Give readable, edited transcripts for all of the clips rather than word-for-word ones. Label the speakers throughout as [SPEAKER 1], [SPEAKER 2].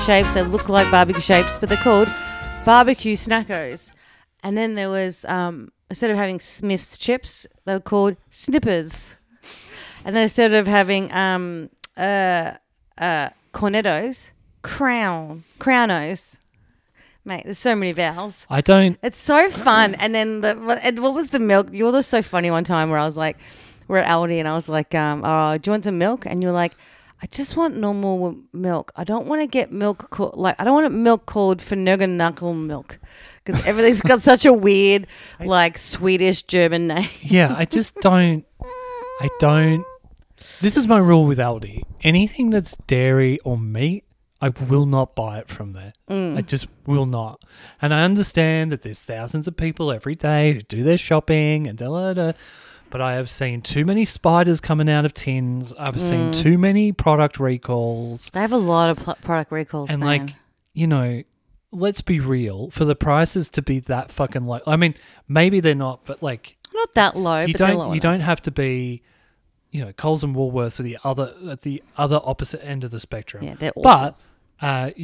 [SPEAKER 1] shapes. They look like barbecue shapes, but they're called barbecue snackos. And then there was, instead of having Smith's chips, they were called Snippers. And then instead of having Cornettos, Crownos. Mate, there's so many vowels.
[SPEAKER 2] I don't.
[SPEAKER 1] It's so fun. And then what was the milk? You were so funny one time where I was like, we're at Aldi and I was like, oh, do you want some milk? And you were like, I just want normal milk. I don't want to get milk I don't want milk called Knuckle milk because everything's got such a weird, like Swedish German name.
[SPEAKER 2] Yeah, I just don't. I don't. This is my rule with Aldi. Anything that's dairy or meat, I will not buy it from there. I just will not. And I understand that there's thousands of people every day who do their shopping and da-da-da. But I have seen too many spiders coming out of tins. I've seen too many product recalls.
[SPEAKER 1] They have a lot of product recalls,
[SPEAKER 2] and
[SPEAKER 1] man.
[SPEAKER 2] Let's be real. For the prices to be that fucking low, I mean, maybe they're not, but like
[SPEAKER 1] not that low. But they're low
[SPEAKER 2] you don't have to be, Coles and Woolworths are at the other opposite end of the spectrum.
[SPEAKER 1] Yeah, they're awful.
[SPEAKER 2] But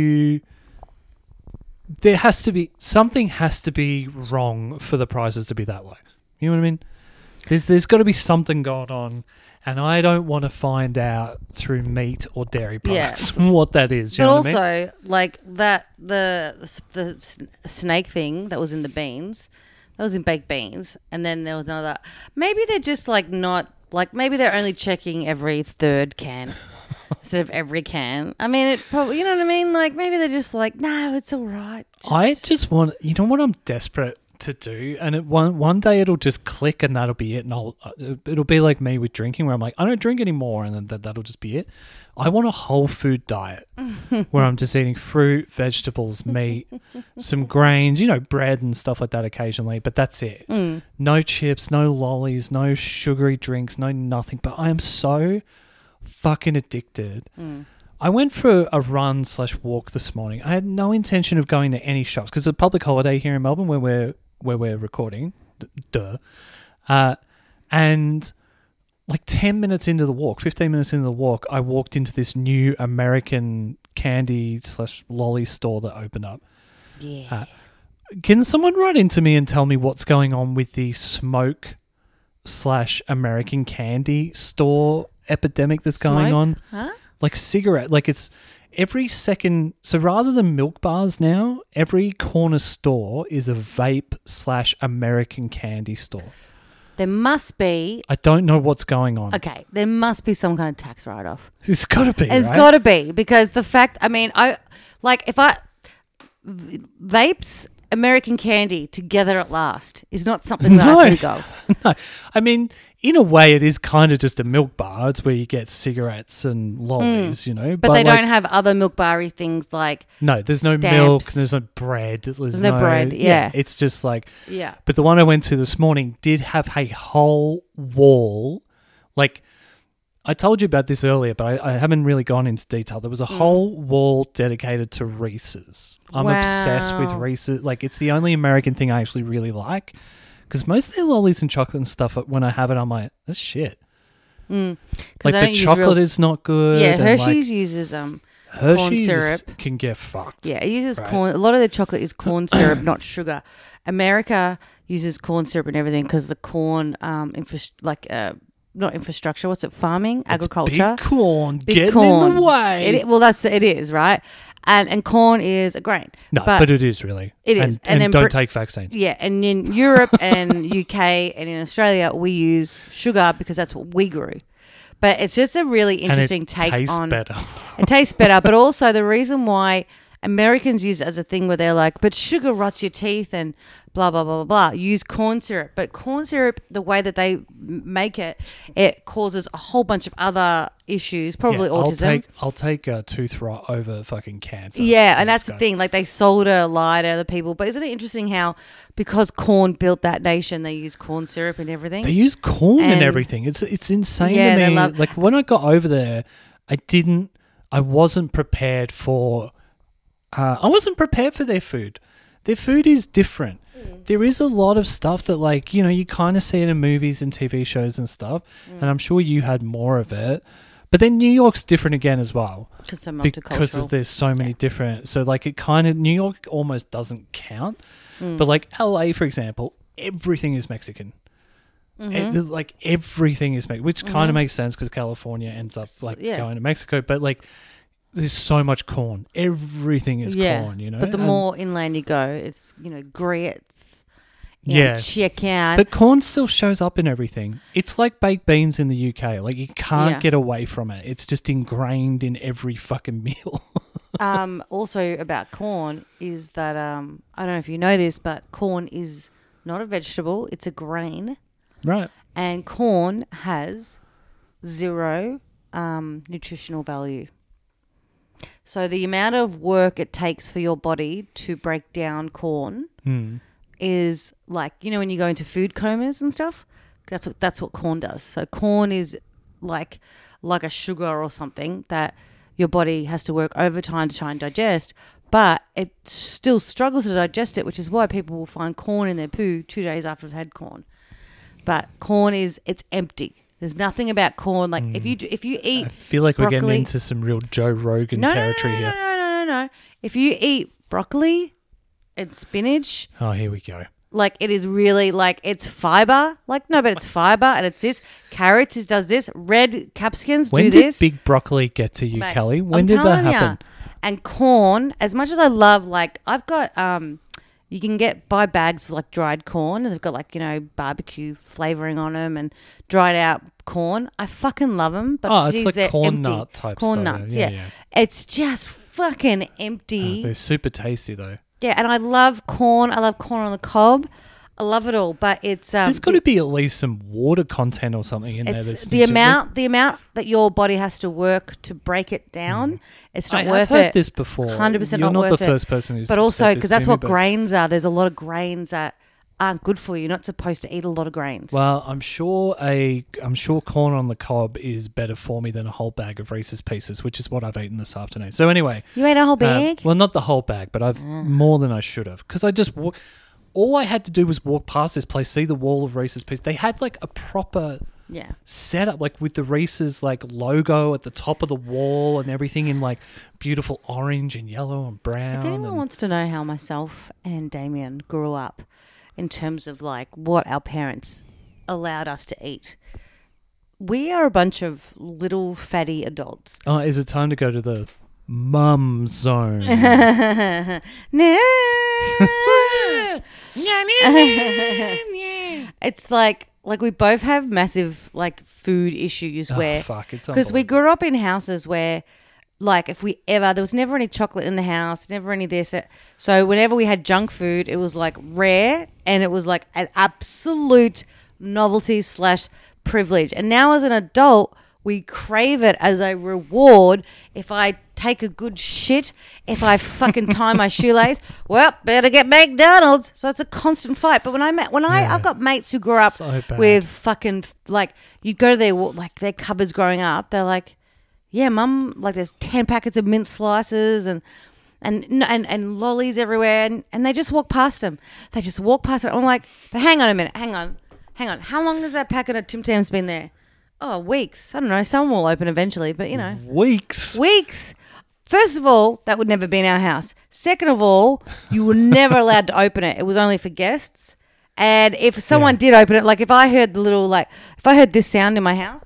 [SPEAKER 2] there has to be something has to be wrong for the prices to be that low. You know what I mean? There's got to be something going on, and I don't want to find out through meat or dairy products what that is. You know what I mean?
[SPEAKER 1] Like that the snake thing that was in the beans, that was in baked beans, and then there was another. Maybe they're just like not like maybe they're only checking every third can instead of every can. I mean, it probably, you know what I mean? Like maybe they're just like, no, it's all right.
[SPEAKER 2] I just want, you know what I'm desperate to do, and one day it'll just click and that'll be it, and it'll be like me with drinking where I'm like, I don't drink anymore, and then that'll just be it. I want a whole food diet where I'm just eating fruit, vegetables, meat, some grains, bread and stuff like that occasionally, but that's it. No chips, no lollies, no sugary drinks, no nothing. But I am so fucking addicted. I went for a run/walk this morning. I had no intention of going to any shops because it's a public holiday here in Melbourne where we're recording. And like 10 minutes into the walk, 15 minutes into the walk, I walked into this new American candy/lolly store that opened up.
[SPEAKER 1] Yeah.
[SPEAKER 2] Can someone write into me and tell me what's going on with the smoke/American candy store epidemic that's going on?
[SPEAKER 1] Huh?
[SPEAKER 2] Like cigarette, like it's every second. So rather than milk bars now, every corner store is a vape/American candy store.
[SPEAKER 1] There must be.
[SPEAKER 2] I don't know what's going on.
[SPEAKER 1] Okay, there must be some kind of tax write-off.
[SPEAKER 2] It's got to be.
[SPEAKER 1] It's got to be because the fact. I mean, vapes, American candy together at last is not something that I think of.
[SPEAKER 2] No, I mean, in a way, it is kind of just a milk bar. It's where you get cigarettes and lollies,
[SPEAKER 1] But they don't have other milk bar-y things like
[SPEAKER 2] no, there's no
[SPEAKER 1] stamps.
[SPEAKER 2] milk, there's no bread. There's
[SPEAKER 1] no bread, yeah.
[SPEAKER 2] It's just like...
[SPEAKER 1] Yeah.
[SPEAKER 2] But the one I went to this morning did have a whole wall. Like, I told you about this earlier, but I haven't really gone into detail. There was a whole wall dedicated to Reese's. I'm obsessed with Reese's. Like, it's the only American thing I actually really like. Because most of their lollies and chocolate and stuff, when I have it, I'm like, that's shit. Like the chocolate is not good.
[SPEAKER 1] Yeah, Hershey's uses
[SPEAKER 2] Hershey's
[SPEAKER 1] corn syrup.
[SPEAKER 2] Can get fucked.
[SPEAKER 1] Yeah, it uses corn. A lot of their chocolate is corn syrup, not sugar. America uses corn syrup and everything because the corn, not infrastructure. What's it? Farming, agriculture.
[SPEAKER 2] Big corn
[SPEAKER 1] Big
[SPEAKER 2] getting
[SPEAKER 1] corn.
[SPEAKER 2] in the way.
[SPEAKER 1] It is right. And corn is a grain.
[SPEAKER 2] No, but it is really.
[SPEAKER 1] It is.
[SPEAKER 2] And don't take vaccines.
[SPEAKER 1] Yeah, and in Europe and UK and in Australia, we use sugar because that's what we grew. But it's just a really interesting take on...
[SPEAKER 2] Better.
[SPEAKER 1] It tastes better. But also the reason why Americans use it as a thing where they're like, but sugar rots your teeth and blah, blah, blah, blah, blah. Use corn syrup. But corn syrup, the way that they make it, it causes a whole bunch of other issues, probably autism.
[SPEAKER 2] I'll take tooth rot over fucking cancer.
[SPEAKER 1] Yeah, and that's the thing. Like, they sold a lie to other people. But isn't it interesting how, because corn built that nation, they use corn syrup and everything?
[SPEAKER 2] They use corn and everything. It's insane to me. Like, when I got over there, I wasn't prepared for... I wasn't prepared for their food. Their food is different. There is a lot of stuff that, like, you kind of see it in movies and TV shows and stuff, and I'm sure you had more of it. But then New York's different again as well.
[SPEAKER 1] Because so
[SPEAKER 2] Because
[SPEAKER 1] multicultural.
[SPEAKER 2] there's so many different... So, like, it kind of... New York almost doesn't count. But, like, LA, for example, everything is Mexican. Like, everything is Mexican, which kind of makes sense because California ends up, like, going to Mexico. But, like, there's so much corn. Everything is corn, you know?
[SPEAKER 1] But the more inland you go, it's, grits.
[SPEAKER 2] Yeah.
[SPEAKER 1] Chicken.
[SPEAKER 2] But corn still shows up in everything. It's like baked beans in the UK. Like, you can't get away from it. It's just ingrained in every fucking meal.
[SPEAKER 1] Also about corn is that, I don't know if you know this, but corn is not a vegetable. It's a grain.
[SPEAKER 2] Right.
[SPEAKER 1] And corn has 0 nutritional value. So the amount of work it takes for your body to break down corn is like, when you go into food comas and stuff, that's what corn does. So corn is like a sugar or something that your body has to work overtime to try and digest, but it still struggles to digest it, which is why people will find corn in their poo 2 days after they've had corn. But corn it's empty. There's nothing about corn. Like if you eat
[SPEAKER 2] I feel like
[SPEAKER 1] broccoli,
[SPEAKER 2] we're getting into some real Joe Rogan territory here.
[SPEAKER 1] No. If you eat broccoli and spinach,
[SPEAKER 2] Oh, here we go.
[SPEAKER 1] like it is really like it's fiber. Like no, but it's fiber and it's this. Carrots does this. Red capsicums
[SPEAKER 2] When
[SPEAKER 1] do
[SPEAKER 2] did
[SPEAKER 1] this.
[SPEAKER 2] big broccoli get to you,
[SPEAKER 1] Mate,
[SPEAKER 2] Kelly? When
[SPEAKER 1] I'm
[SPEAKER 2] did that
[SPEAKER 1] telling
[SPEAKER 2] happen?
[SPEAKER 1] ya. And corn, as much as I love, like I've got you can buy bags of like dried corn and they've got like, barbecue flavoring on them and dried out corn. I fucking love them. But
[SPEAKER 2] It's
[SPEAKER 1] geez,
[SPEAKER 2] like
[SPEAKER 1] they're
[SPEAKER 2] corn
[SPEAKER 1] empty.
[SPEAKER 2] nut type
[SPEAKER 1] corn
[SPEAKER 2] stuff.
[SPEAKER 1] nuts, yeah. It's just fucking empty.
[SPEAKER 2] They're super tasty though.
[SPEAKER 1] Yeah, and I love corn. I love corn on the cob. I love it all, but it's
[SPEAKER 2] There's got to be at least some water content or something in there.
[SPEAKER 1] it's
[SPEAKER 2] That's
[SPEAKER 1] the amount that your body has to work to break it down. It's not worth
[SPEAKER 2] I've heard
[SPEAKER 1] it.
[SPEAKER 2] this before.
[SPEAKER 1] 100%
[SPEAKER 2] You're
[SPEAKER 1] not
[SPEAKER 2] not
[SPEAKER 1] worth
[SPEAKER 2] the
[SPEAKER 1] it.
[SPEAKER 2] first person who's
[SPEAKER 1] But also
[SPEAKER 2] said this
[SPEAKER 1] because that's
[SPEAKER 2] to me,
[SPEAKER 1] what
[SPEAKER 2] but-
[SPEAKER 1] grains are. There's a lot of grains that aren't good for you. You're not supposed to eat a lot of grains.
[SPEAKER 2] Well, I'm sure corn on the cob is better for me than a whole bag of Reese's Pieces, which is what I've eaten this afternoon. So anyway,
[SPEAKER 1] you ate a whole bag?
[SPEAKER 2] well, not the whole bag, but I've more than I should have because I just all I had to do was walk past this place, see the wall of Reese's Pieces. They had like a proper setup, like with the Reese's like logo at the top of the wall and everything in like beautiful orange and yellow and brown.
[SPEAKER 1] If anyone wants to know how myself and Damien grew up in terms of like what our parents allowed us to eat, we are a bunch of little fatty adults.
[SPEAKER 2] Oh, is it time to go to the mum zone?
[SPEAKER 1] No. It's like we both have massive like food issues where
[SPEAKER 2] It's
[SPEAKER 1] because we grew up in houses where like there was never any chocolate in the house, never any this. So whenever we had junk food, it was like rare and it was like an absolute novelty / privilege. And now as an adult, we crave it as a reward. If I take a good shit, if I fucking tie my shoelace, well, better get McDonald's. So it's a constant fight. But I've got mates who grew up
[SPEAKER 2] So bad.
[SPEAKER 1] with fucking like you go to their cupboards growing up. They're like, yeah, mum, like there's 10 packets of mint slices and lollies everywhere, and they just walk past them. They just walk past it. I'm like, but hang on a minute, hang on. How long has that packet of Tim Tams been there? Oh, weeks. I don't know. Someone will open eventually, but
[SPEAKER 2] Weeks.
[SPEAKER 1] First of all, that would never be in our house. Second of all, you were never allowed to open it. It was only for guests. And if someone did open it, like if I heard if I heard this sound in my house,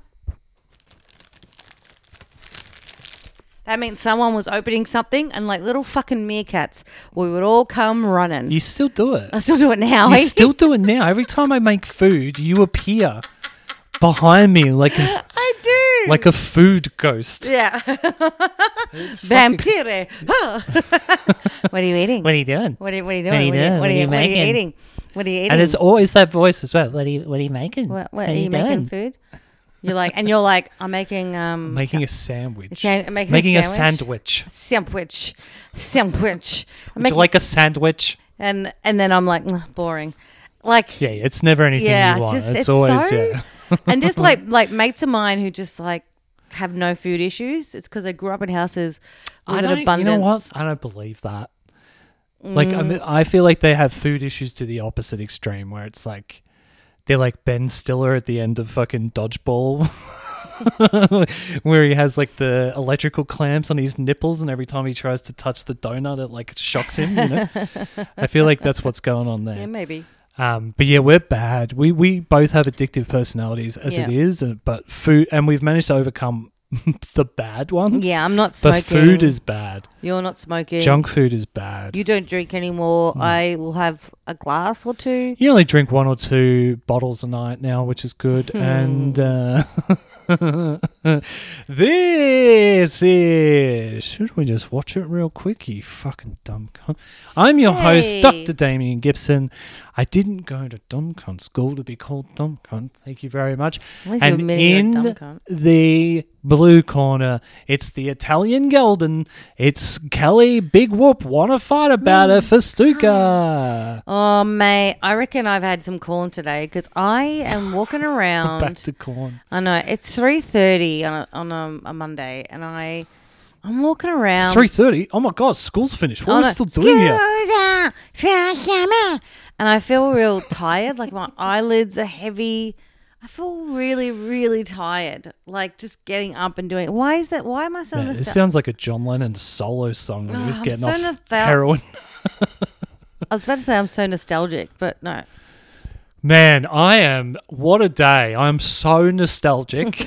[SPEAKER 1] that means someone was opening something, and like little fucking meerkats, we would all come running.
[SPEAKER 2] You still do it.
[SPEAKER 1] I still do it now.
[SPEAKER 2] You still do it now. Every time I make food, you appear behind me like
[SPEAKER 1] I do.
[SPEAKER 2] like a food ghost.
[SPEAKER 1] Yeah. Vampire. What are you eating?
[SPEAKER 2] What are you doing?
[SPEAKER 1] What are you doing?
[SPEAKER 2] What are you doing?
[SPEAKER 1] What are you
[SPEAKER 2] making?
[SPEAKER 1] eating? What are you eating?
[SPEAKER 2] And it's always that voice as well. What are you making?
[SPEAKER 1] What are you making food? You're like, I'm making
[SPEAKER 2] Making a sandwich.
[SPEAKER 1] making
[SPEAKER 2] a
[SPEAKER 1] a
[SPEAKER 2] sandwich.
[SPEAKER 1] sandwich.
[SPEAKER 2] Would you like a sandwich?
[SPEAKER 1] And then I'm like, boring. Like
[SPEAKER 2] Yeah, it's never anything you want. It's always
[SPEAKER 1] so, and just like mates of mine who just like have no food issues. It's because they grew up in houses with an abundance.
[SPEAKER 2] You know what? I don't believe that. Like, I feel like they have food issues to the opposite extreme, where it's like they're like Ben Stiller at the end of fucking Dodgeball. where he has like the electrical clamps on his nipples, and every time he tries to touch the donut, it like shocks him. You know, I feel like that's what's going on there.
[SPEAKER 1] Yeah, maybe.
[SPEAKER 2] But yeah, we're bad. We both have addictive personalities as it is, but food, and we've managed to overcome the bad ones.
[SPEAKER 1] Yeah, I'm not smoking.
[SPEAKER 2] But food is bad.
[SPEAKER 1] You're not smoking.
[SPEAKER 2] Junk food is bad.
[SPEAKER 1] You don't drink anymore. I will have a glass or two.
[SPEAKER 2] You only drink 1 or 2 bottles a night now, which is good. And this is... Should we just watch it real quick, you fucking dumb cunt? I'm your host, Dr. Damien Gibson. I didn't go to dumb cunt school to be called dumb cunt. Thank you very much. And in the blue corner, it's the Italian Golden. It's Kelly Big Whoop. Want to fight about it for Stuka.
[SPEAKER 1] Oh, mate. I reckon I've had some corn today because I am walking around.
[SPEAKER 2] Back to corn.
[SPEAKER 1] I know. It's 3:30 on a Monday, and I'm walking around.
[SPEAKER 2] It's 3:30? Oh, my God. School's finished. What are we still doing here?
[SPEAKER 1] And I feel real tired. Like my eyelids are heavy. I feel really, really tired. Like just getting up and doing it. Why is that? Why am I so nostalgic?
[SPEAKER 2] This sounds like a John Lennon solo song when he was getting off
[SPEAKER 1] I
[SPEAKER 2] heroin.
[SPEAKER 1] I was about to say I'm so nostalgic, but no.
[SPEAKER 2] Man, I am. What a day. I'm so nostalgic.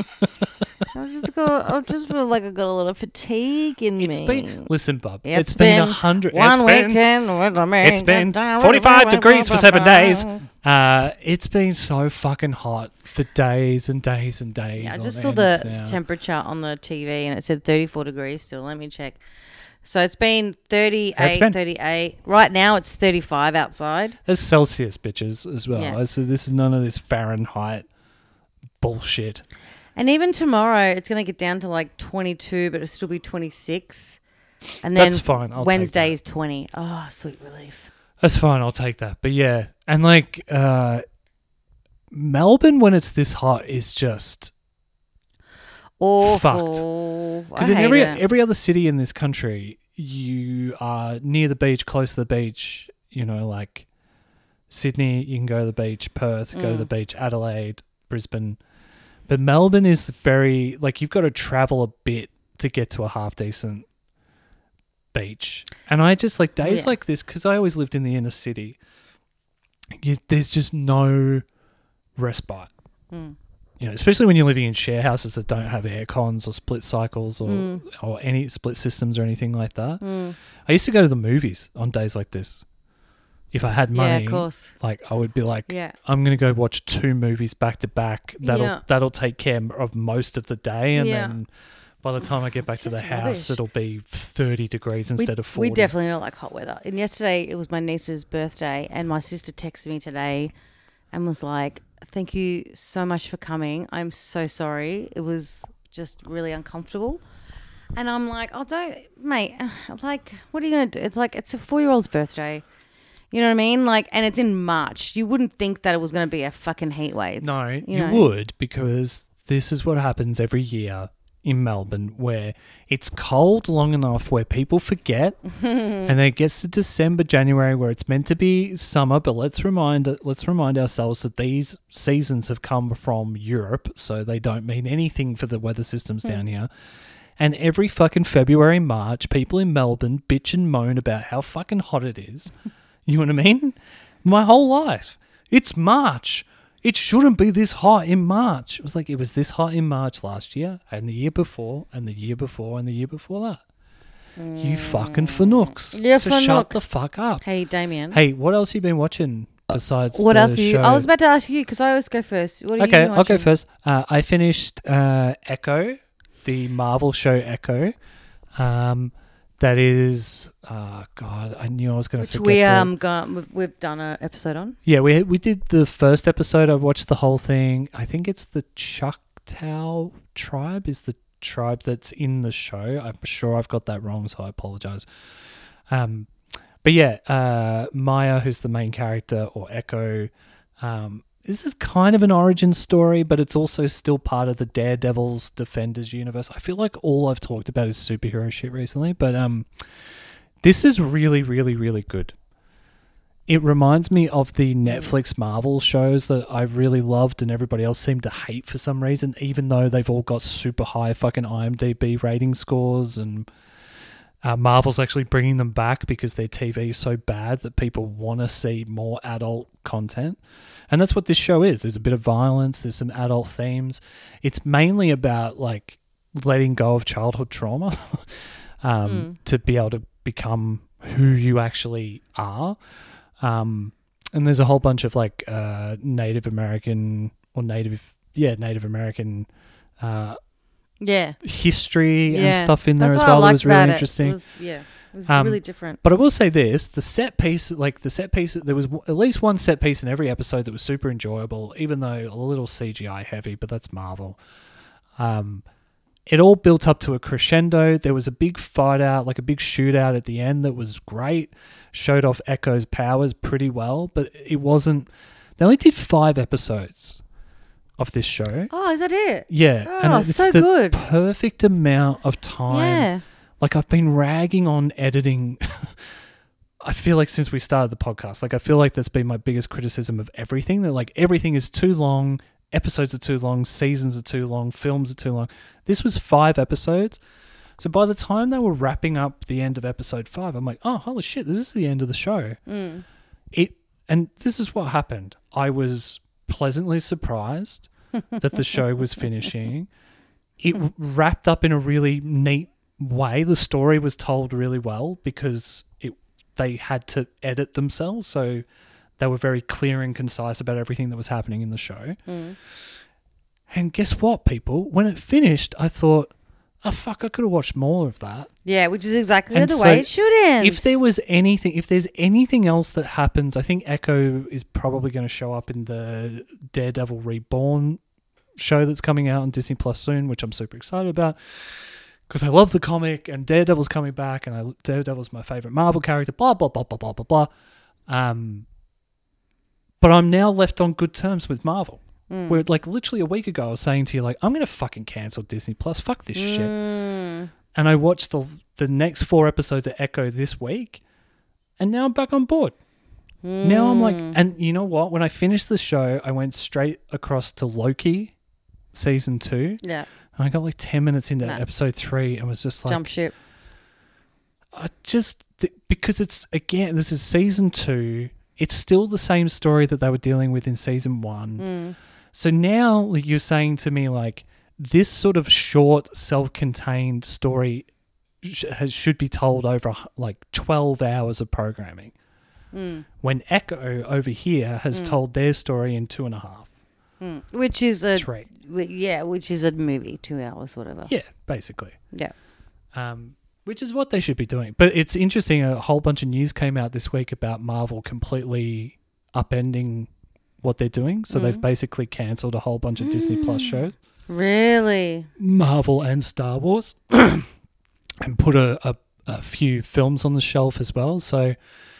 [SPEAKER 1] I just feel like I've got a lot of fatigue in me.
[SPEAKER 2] Listen, Bob. It's been 100.
[SPEAKER 1] It's
[SPEAKER 2] been 45 degrees for 7 days. It's been so fucking hot for days and days and days.
[SPEAKER 1] Yeah, I just saw the temperature on the TV and it said 34 degrees still. Let me check. So it's been 38. Right now it's 35 outside.
[SPEAKER 2] It's Celsius, bitches, as well.
[SPEAKER 1] Yeah.
[SPEAKER 2] So this is none of this Fahrenheit bullshit.
[SPEAKER 1] And even tomorrow, it's going to get down to like 22, but it'll still be 26. And then
[SPEAKER 2] that's fine.
[SPEAKER 1] Wednesday is 20. Oh, sweet relief.
[SPEAKER 2] That's fine. I'll take that. But yeah, and like Melbourne, when it's this hot, is just
[SPEAKER 1] awful.
[SPEAKER 2] Because in every other city in this country, you are near the beach, close to the beach. You know, like Sydney, you can go to the beach. Perth, go to the beach. Adelaide, Brisbane. But Melbourne is very, like, you've got to travel a bit to get to a half-decent beach. And I just, like, days like this, because I always lived in the inner city, there's just no respite. You know, especially when you're living in share houses that don't have air cons or split cycles or any split systems or anything like that. I used to go to the movies on days like this. If I had money,
[SPEAKER 1] of course.
[SPEAKER 2] Like I would be like, I'm going to go watch 2 movies back to back. That'll take care of most of the day, and then by the time I get back to the house, it'll be 30 degrees instead of 40.
[SPEAKER 1] We definitely don't like hot weather. And yesterday it was my niece's birthday, and my sister texted me today and was like, "Thank you so much for coming. I'm so sorry. It was just really uncomfortable." And I'm like, "Oh, don't, mate. Like, what are you going to do? It's like it's a 4-year-old's birthday." You know what I mean? Like, and it's in March. You wouldn't think that it was going to be a fucking heat wave.
[SPEAKER 2] No, you would, because this is what happens every year in Melbourne, where it's cold long enough where people forget, and then it gets to December, January, where it's meant to be summer. But let's remind ourselves that these seasons have come from Europe, so they don't mean anything for the weather systems down here. And every fucking February, March, people in Melbourne bitch and moan about how fucking hot it is. You know what I mean? My whole life. It's March. It shouldn't be this hot in March. It was like it was this hot in March last year, and the year before, and the year before, and the year before that. You fucking fanooks. Shut the fuck up.
[SPEAKER 1] Hey, Damien.
[SPEAKER 2] Hey, what else have you been watching besides
[SPEAKER 1] what
[SPEAKER 2] the
[SPEAKER 1] else are you?
[SPEAKER 2] show?
[SPEAKER 1] I was about to ask you because I always go first. What are
[SPEAKER 2] okay,
[SPEAKER 1] you
[SPEAKER 2] I'll go first. I finished Echo, the Marvel show Echo. That is, God, I knew I was going to forget.
[SPEAKER 1] We've done an episode on.
[SPEAKER 2] Yeah, we did the first episode. I watched the whole thing. I think it's the Choctaw tribe is the tribe that's in the show. I'm sure I've got that wrong, so I apologize. But yeah, Maya, who's the main character, or Echo, this is kind of an origin story, but it's also still part of the Daredevil's Defenders universe. I feel like all I've talked about is superhero shit recently, but this is really, really, really good. it reminds me of the Netflix Marvel shows that I really loved and everybody else seemed to hate for some reason, even though they've all got super high fucking IMDb rating scores, and Marvel's actually bringing them back because their TV is so bad that people want to see more adult content. And that's what this show is. There's a bit of violence, there's some adult themes. It's mainly about like letting go of childhood trauma to be able to become who you actually are. And there's a whole bunch of like Native American history and stuff in there as well. That was really interesting.
[SPEAKER 1] It was really different.
[SPEAKER 2] But I will say this: the set piece, there was at least one set piece in every episode that was super enjoyable, even though a little CGI heavy. But that's Marvel. It all built up to a crescendo. There was a big fight out, like a big shootout at the end that was great. Showed off Echo's powers pretty well, but it wasn't... They only did 5 episodes of this show.
[SPEAKER 1] Oh, is that it?
[SPEAKER 2] Yeah.
[SPEAKER 1] Oh,
[SPEAKER 2] and it's
[SPEAKER 1] so
[SPEAKER 2] the
[SPEAKER 1] good.
[SPEAKER 2] perfect amount of time.
[SPEAKER 1] Yeah.
[SPEAKER 2] Like, I've been ragging on editing... I feel like since we started the podcast, like I feel like that's been my biggest criticism of everything. That like everything is too long... Episodes are too long, seasons are too long, films are too long. This was 5 episodes. So by the time they were wrapping up the end of episode 5, I'm like, oh, holy shit, this is the end of the show. And this is what happened. I was pleasantly surprised that the show was finishing. It wrapped up in a really neat way. The story was told really well because they had to edit themselves, so... They were very clear and concise about everything that was happening in the show. And guess what, people? When it finished, I thought, oh, fuck, I could have watched more of that.
[SPEAKER 1] Yeah, which is exactly the way it should end.
[SPEAKER 2] If there's anything else that happens, I think Echo is probably going to show up in the Daredevil Reborn show that's coming out on Disney Plus soon, which I'm super excited about. Because I love the comic and Daredevil's coming back and Daredevil's my favorite Marvel character, blah, blah, blah, blah, blah, blah, blah. But I'm now left on good terms with Marvel. Where like literally a week ago I was saying to you like, I'm going to fucking cancel Disney Plus. Fuck this shit. And I watched the next 4 episodes of Echo this week and now I'm back on board. Now I'm like, and you know what? When I finished the show, I went straight across to Loki season 2.
[SPEAKER 1] Yeah.
[SPEAKER 2] And I got like 10 minutes into episode 3 and was just like...
[SPEAKER 1] Jump ship.
[SPEAKER 2] Because it's, again, this is season 2... It's still the same story that they were dealing with in season 1. So now like, you're saying to me like this sort of short, self-contained story should be told over like 12 hours of programming. When Echo over here has told their story in 2.5.
[SPEAKER 1] Which is a
[SPEAKER 2] 3.
[SPEAKER 1] which is a movie, 2 hours, whatever.
[SPEAKER 2] Yeah, basically.
[SPEAKER 1] Yeah.
[SPEAKER 2] Which is what they should be doing. But it's interesting, a whole bunch of news came out this week about Marvel completely upending what they're doing. So they've basically cancelled a whole bunch of Disney Plus shows.
[SPEAKER 1] Really?
[SPEAKER 2] Marvel and Star Wars. And put a few films on the shelf as well. So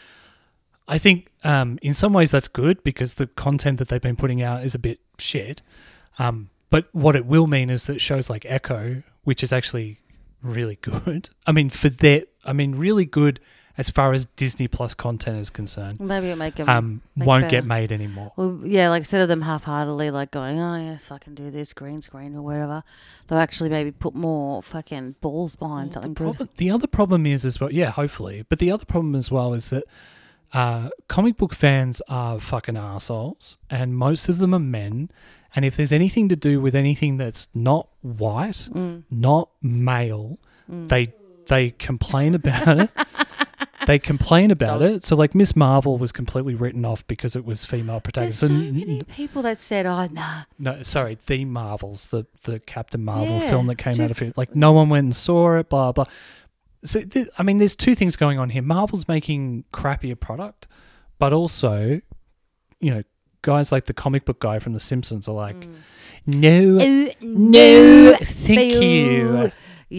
[SPEAKER 2] I think in some ways that's good because the content that they've been putting out is a bit shit. But what it will mean is that shows like Echo, which is actually... really good. I mean, really good as far as Disney Plus content is concerned.
[SPEAKER 1] Maybe it'll make them
[SPEAKER 2] won't get made anymore.
[SPEAKER 1] Well, yeah, like instead of them half-heartedly like going, oh yes, fucking do this green screen or whatever, they'll actually maybe put more fucking balls behind something good.
[SPEAKER 2] The other problem is as well, yeah, hopefully, but the other problem as well is that comic book fans are fucking assholes, and most of them are men. And if there's anything to do with anything that's not white, not male, they complain about it. They complain about it. So like Miss Marvel was completely written off because it was female protagonist.
[SPEAKER 1] There's so many people that said, oh, nah.
[SPEAKER 2] No, sorry, the Marvels, the Captain Marvel film that came out of it. Like no one went and saw it, blah, blah. So, there's 2 things going on here. Marvel's making crappier product, but also, guys like the comic book guy from The Simpsons are like, no, thank you.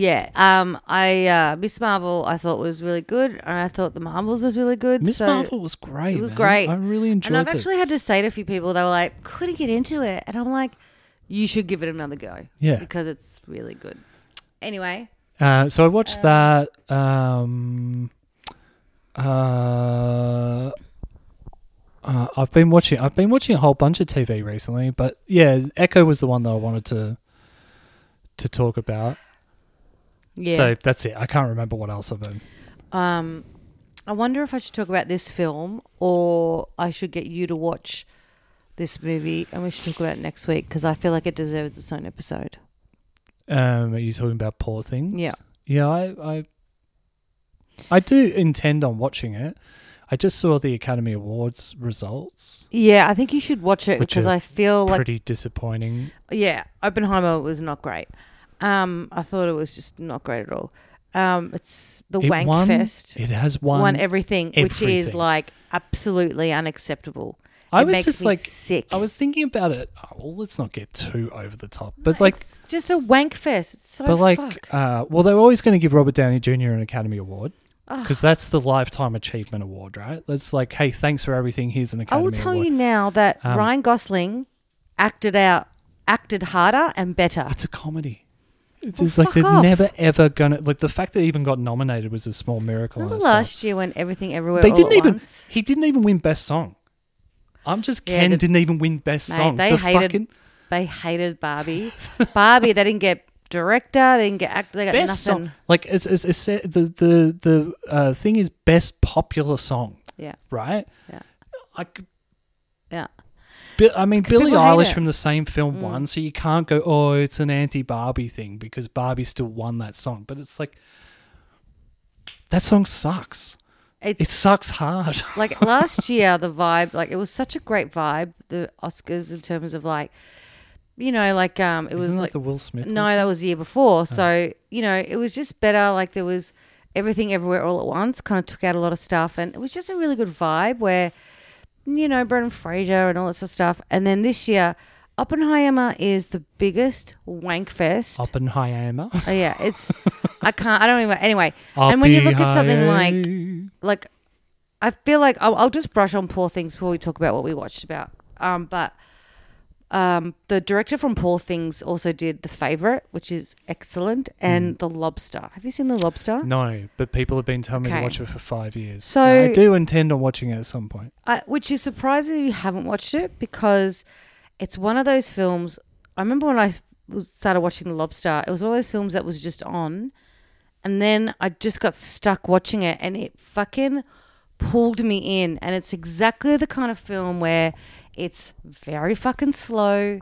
[SPEAKER 1] Yeah. Miss Marvel I thought was really good, and I thought The Marvels was really good.
[SPEAKER 2] Miss Marvel was great.
[SPEAKER 1] It was great.
[SPEAKER 2] I really enjoyed it.
[SPEAKER 1] And I've actually had to say to a few people, they were like, couldn't get into it. And I'm like, you should give it another go.
[SPEAKER 2] Yeah.
[SPEAKER 1] Because it's really good. Anyway.
[SPEAKER 2] So I watched that. I've been watching a whole bunch of TV recently, but yeah, Echo was the one that I wanted to talk about.
[SPEAKER 1] Yeah.
[SPEAKER 2] So that's it. I can't remember what else I've been.
[SPEAKER 1] I wonder if I should talk about this film or I should get you to watch this movie and we should talk about it next week because I feel like it deserves its own episode.
[SPEAKER 2] Are you talking about Poor Things?
[SPEAKER 1] Yeah.
[SPEAKER 2] Yeah, I do intend on watching it. I just saw the Academy Awards results.
[SPEAKER 1] Yeah, I think you should watch it
[SPEAKER 2] Which
[SPEAKER 1] because
[SPEAKER 2] are
[SPEAKER 1] I feel like...
[SPEAKER 2] Pretty disappointing.
[SPEAKER 1] Yeah, Oppenheimer was not great. I thought it was just not great at all. It's the Wank Fest.
[SPEAKER 2] It has won
[SPEAKER 1] everything, which is like absolutely unacceptable.
[SPEAKER 2] I
[SPEAKER 1] it
[SPEAKER 2] was
[SPEAKER 1] makes
[SPEAKER 2] just
[SPEAKER 1] me
[SPEAKER 2] like
[SPEAKER 1] sick.
[SPEAKER 2] I was thinking about it. Oh, well, let's not get too over the top, but like
[SPEAKER 1] it's just a wank fest. It's so
[SPEAKER 2] but like,
[SPEAKER 1] fucked.
[SPEAKER 2] well, they're always going to give Robert Downey Jr. an Academy Award because that's the Lifetime Achievement Award, right? That's like, hey, thanks for everything. Here's an
[SPEAKER 1] I
[SPEAKER 2] Academy
[SPEAKER 1] will tell
[SPEAKER 2] Award.
[SPEAKER 1] you now that Ryan Gosling acted harder and better.
[SPEAKER 2] It's a comedy. It's
[SPEAKER 1] Well,
[SPEAKER 2] just like
[SPEAKER 1] fuck
[SPEAKER 2] they're
[SPEAKER 1] off.
[SPEAKER 2] never ever gonna like the fact that it even got nominated was a small miracle. in
[SPEAKER 1] Remember
[SPEAKER 2] itself.
[SPEAKER 1] last year when Everything Everywhere
[SPEAKER 2] They
[SPEAKER 1] All
[SPEAKER 2] didn't
[SPEAKER 1] at
[SPEAKER 2] even.
[SPEAKER 1] Once?
[SPEAKER 2] He didn't even win Best Song.
[SPEAKER 1] Yeah,
[SPEAKER 2] Ken didn't even win Best
[SPEAKER 1] Mate,
[SPEAKER 2] Song.
[SPEAKER 1] they hated Barbie. Barbie, they didn't get director, they didn't get actor, they got
[SPEAKER 2] Best
[SPEAKER 1] nothing.
[SPEAKER 2] song. Like it's the thing is Best Popular Song,
[SPEAKER 1] Yeah,
[SPEAKER 2] right?
[SPEAKER 1] Yeah.
[SPEAKER 2] I
[SPEAKER 1] yeah.
[SPEAKER 2] mean,
[SPEAKER 1] People
[SPEAKER 2] Billie
[SPEAKER 1] hate
[SPEAKER 2] Eilish
[SPEAKER 1] it.
[SPEAKER 2] from the same film won, so you can't go, oh, it's an anti-Barbie thing because Barbie still won that song. But it's like that song sucks. It sucks hard.
[SPEAKER 1] Like last year, the vibe, like it was such a great vibe. The Oscars in terms of like, you know, like it was
[SPEAKER 2] Isn't that
[SPEAKER 1] like
[SPEAKER 2] the Will Smith?
[SPEAKER 1] no,
[SPEAKER 2] Oscar?
[SPEAKER 1] that was the year before. So you know, it was just better. Like there was Everything Everywhere All at Once. Kind of took out a lot of stuff, and it was just a really good vibe where, you know, Brendan Fraser and all that sort of stuff. And then this year, Oppenheimer is the biggest wank fest.
[SPEAKER 2] Oppenheimer.
[SPEAKER 1] Oh, yeah, it's I don't even anyway. And when you look at something like I feel like I'll just brush on Poor Things before we talk about what we watched about. But the director from Poor Things also did The Favourite, which is excellent, and The Lobster. Have you seen The Lobster?
[SPEAKER 2] No, but people have been telling me to
[SPEAKER 1] Okay.
[SPEAKER 2] watch it for 5 years.
[SPEAKER 1] So-
[SPEAKER 2] I do intend on watching it at some point.
[SPEAKER 1] Which is surprising you haven't watched it because it's one of those films. I remember when I started watching The Lobster, it was one of those films that was just on, and then I just got stuck watching it, and it fucking pulled me in. And it's exactly the kind of film where it's very fucking slow,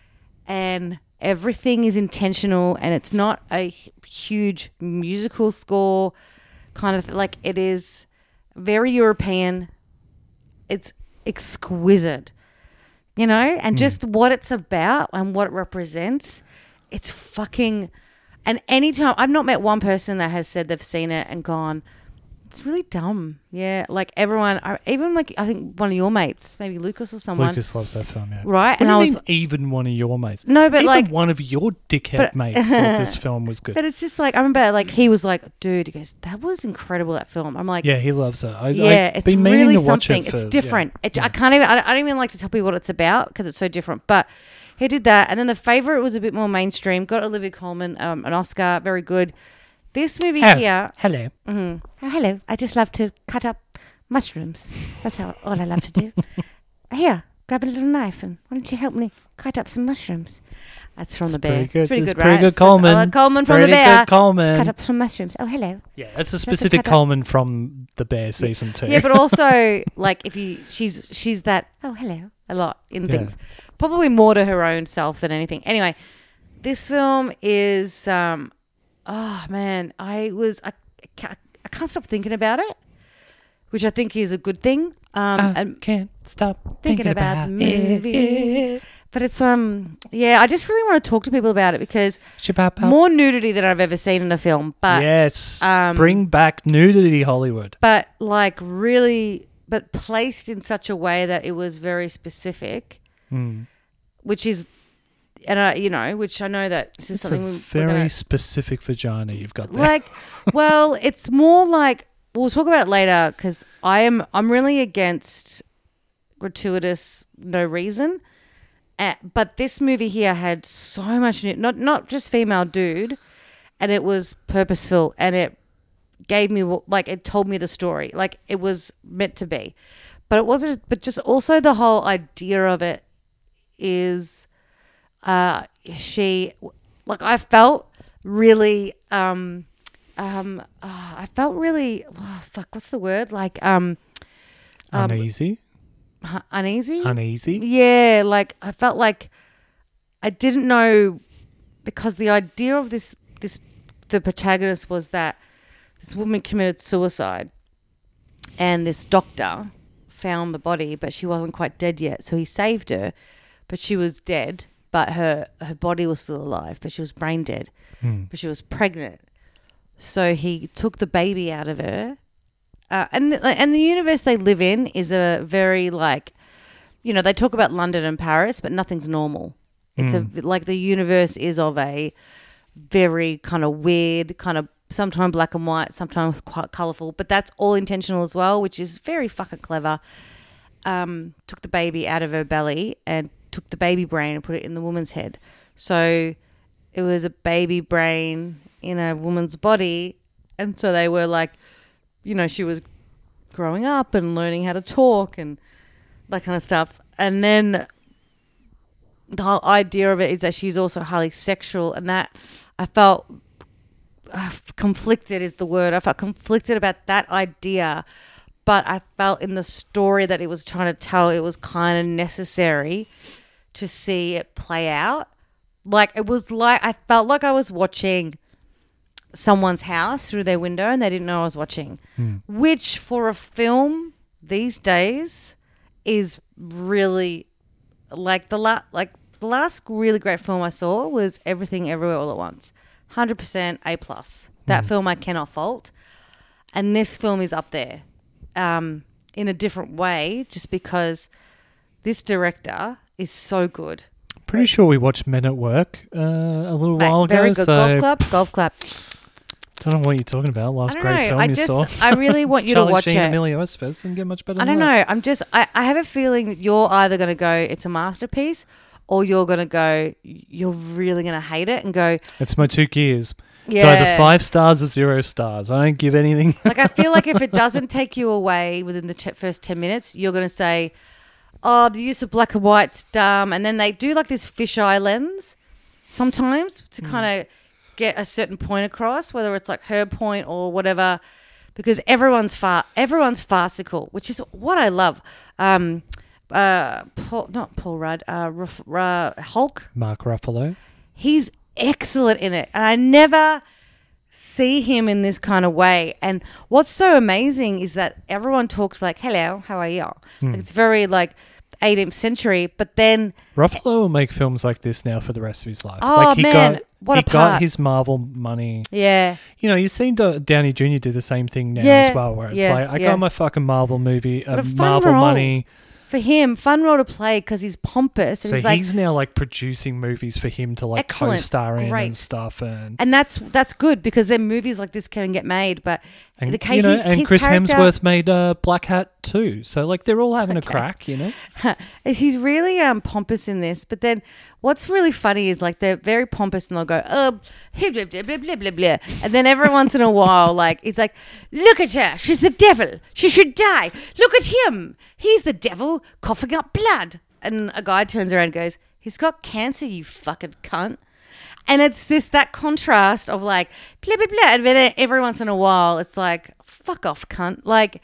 [SPEAKER 1] and everything is intentional, and it's not a huge musical score kind of like it is very European. It's exquisite, you know, and just what it's about and what it represents. It's fucking, and anytime I've not met one person that has said they've seen it and gone, it's really dumb. Yeah, like everyone, even like I think one of your mates, maybe Lucas or someone,
[SPEAKER 2] Lucas loves that film, yeah.
[SPEAKER 1] right?
[SPEAKER 2] What
[SPEAKER 1] And
[SPEAKER 2] do
[SPEAKER 1] I
[SPEAKER 2] you
[SPEAKER 1] was
[SPEAKER 2] mean even one of your mates?
[SPEAKER 1] no, but
[SPEAKER 2] even
[SPEAKER 1] like
[SPEAKER 2] one of your dickhead mates thought this film was good.
[SPEAKER 1] But it's just like I remember, like he was like, "Dude," he goes, "That was incredible, that film." I'm like,
[SPEAKER 2] Yeah, he loves it. I've
[SPEAKER 1] it's
[SPEAKER 2] been meaning
[SPEAKER 1] really
[SPEAKER 2] to watch
[SPEAKER 1] something.
[SPEAKER 2] it for,
[SPEAKER 1] It's different. I can't even. I don't even like to tell people what it's about because it's so different. But he did that, and then The Favourite was a bit more mainstream. Got Olivia Colman an Oscar, very good. This movie here.
[SPEAKER 2] Hello.
[SPEAKER 1] Oh, hello. I just love to cut up mushrooms. That's all I love to do. Here, grab a little knife and why don't you help me cut up some mushrooms? That's from The Bear.
[SPEAKER 2] Pretty good.
[SPEAKER 1] It's pretty
[SPEAKER 2] It's
[SPEAKER 1] good,
[SPEAKER 2] pretty
[SPEAKER 1] right?
[SPEAKER 2] good, Coleman.
[SPEAKER 1] Coleman from
[SPEAKER 2] Pretty
[SPEAKER 1] The Bear.
[SPEAKER 2] good, Coleman.
[SPEAKER 1] Cut up some mushrooms. Oh, hello.
[SPEAKER 2] Yeah, it's a
[SPEAKER 1] a
[SPEAKER 2] specific
[SPEAKER 1] cut up.
[SPEAKER 2] Coleman from The Bear season 2.
[SPEAKER 1] Yeah, but also like if she's that hello a lot in things. Probably more to her own self than anything. Anyway, this film is oh man, I can't stop thinking about it, which I think is a good thing. And
[SPEAKER 2] can't stop
[SPEAKER 1] thinking about movies. But it's I just really want to talk to people about it because more nudity than I've ever seen in a film. But
[SPEAKER 2] yes, bring back nudity, Hollywood.
[SPEAKER 1] But like really, but placed in such a way that it was very specific, which is, and which I know that this is
[SPEAKER 2] It's
[SPEAKER 1] something
[SPEAKER 2] a
[SPEAKER 1] we're
[SPEAKER 2] very
[SPEAKER 1] gonna,
[SPEAKER 2] specific vagina you've got there.
[SPEAKER 1] like. Well, it's more like we'll talk about it later because I'm really against gratuitous no reason. But this movie here had so much, not just female dude, and it was purposeful, and it gave me it told me the story like it was meant to be. but it wasn't. But just also the whole idea of it is, she, like, I felt really, I felt really, what's the word? Like,
[SPEAKER 2] Uneasy.
[SPEAKER 1] Uneasy.
[SPEAKER 2] Uneasy.
[SPEAKER 1] Yeah, like I felt like I didn't know, because the idea of the protagonist was that this woman committed suicide, and this doctor found the body, but she wasn't quite dead yet. So he saved her, but she was dead, but her body was still alive, but she was brain dead, but she was pregnant. So he took the baby out of her. And the universe they live in is a very, like, you know, they talk about London and Paris, but nothing's normal. It's like the universe is of a very kind of weird, kind of sometimes black and white, sometimes quite colourful, but that's all intentional as well, which is very fucking clever. Took the baby out of her belly and took the baby brain and put it in the woman's head. So it was a baby brain in a woman's body, and so they were like, you know, she was growing up and learning how to talk and that kind of stuff. And then the whole idea of it is that she's also highly sexual, and that I felt conflicted is the word. I felt conflicted about that idea, but I felt in the story that it was trying to tell, it was kind of necessary to see it play out. Like, it was like, I felt like I was watching someone's house through their window and they didn't know I was watching, which for a film these days is really, like, the last really great film I saw was Everything Everywhere All at Once. 100% A+. That film I cannot fault. And this film is up there in a different way, just because this director is so good.
[SPEAKER 2] Pretty sure we watched Men at Work a little while ago.
[SPEAKER 1] Very good.
[SPEAKER 2] So
[SPEAKER 1] Golf clap.
[SPEAKER 2] Don't know what you're talking about. Last great film you saw.
[SPEAKER 1] I really want you to watch
[SPEAKER 2] Charlie Sheen
[SPEAKER 1] it.
[SPEAKER 2] and Emilio Estevez didn't get much better
[SPEAKER 1] I
[SPEAKER 2] than
[SPEAKER 1] don't
[SPEAKER 2] that.
[SPEAKER 1] know. I have a feeling that you're either going to go, it's a masterpiece, or you're going to go, you're really going to hate it and go,
[SPEAKER 2] It's my two gears.
[SPEAKER 1] yeah.
[SPEAKER 2] It's either 5 stars or 0 stars. I don't give anything.
[SPEAKER 1] Like, I feel like if it doesn't take you away within the first 10 minutes, you're going to say, oh, the use of black and white's dumb. And then they do like this fisheye lens sometimes to kind of get a certain point across, whether it's like her point or whatever, because everyone's farcical, which is what I love. Not Paul Rudd, Hulk.
[SPEAKER 2] Mark Ruffalo.
[SPEAKER 1] He's excellent in it, and I never see him in this kind of way. And what's so amazing is that everyone talks like, hello, how are you? Like, it's very like 18th century, but then
[SPEAKER 2] Ruffalo will make films like this now for the rest of his life.
[SPEAKER 1] Oh,
[SPEAKER 2] like he
[SPEAKER 1] man, what a
[SPEAKER 2] got
[SPEAKER 1] part.
[SPEAKER 2] his Marvel money.
[SPEAKER 1] yeah,
[SPEAKER 2] You know, you've seen Downey Jr. do the same thing now
[SPEAKER 1] Yeah,
[SPEAKER 2] as well, where it's
[SPEAKER 1] yeah,
[SPEAKER 2] like, I
[SPEAKER 1] yeah.
[SPEAKER 2] got my fucking Marvel movie,
[SPEAKER 1] What a fun
[SPEAKER 2] Marvel
[SPEAKER 1] role.
[SPEAKER 2] money.
[SPEAKER 1] for him, fun role to play because he's pompous and
[SPEAKER 2] So
[SPEAKER 1] he's like,
[SPEAKER 2] he's now like producing movies for him to like
[SPEAKER 1] Excellent,
[SPEAKER 2] co-star in
[SPEAKER 1] great.
[SPEAKER 2] and stuff, and
[SPEAKER 1] that's good because then movies like this can get made. But the
[SPEAKER 2] you know,
[SPEAKER 1] his
[SPEAKER 2] Chris
[SPEAKER 1] character-
[SPEAKER 2] Hemsworth made Black Hat too. So like they're all having a crack, you know.
[SPEAKER 1] He's really pompous in this, but then what's really funny is like they're very pompous and they'll go blah, blah, blah, blah, blah, blah, blah. And then every once in a while, like it's like, look at her, she's the devil, she should die. Look at him, he's the devil coughing up blood. And a guy turns around and goes, he's got cancer, you fucking cunt. And it's that contrast of like blah blah blah, and then every once in a while it's like, fuck off, cunt. Like,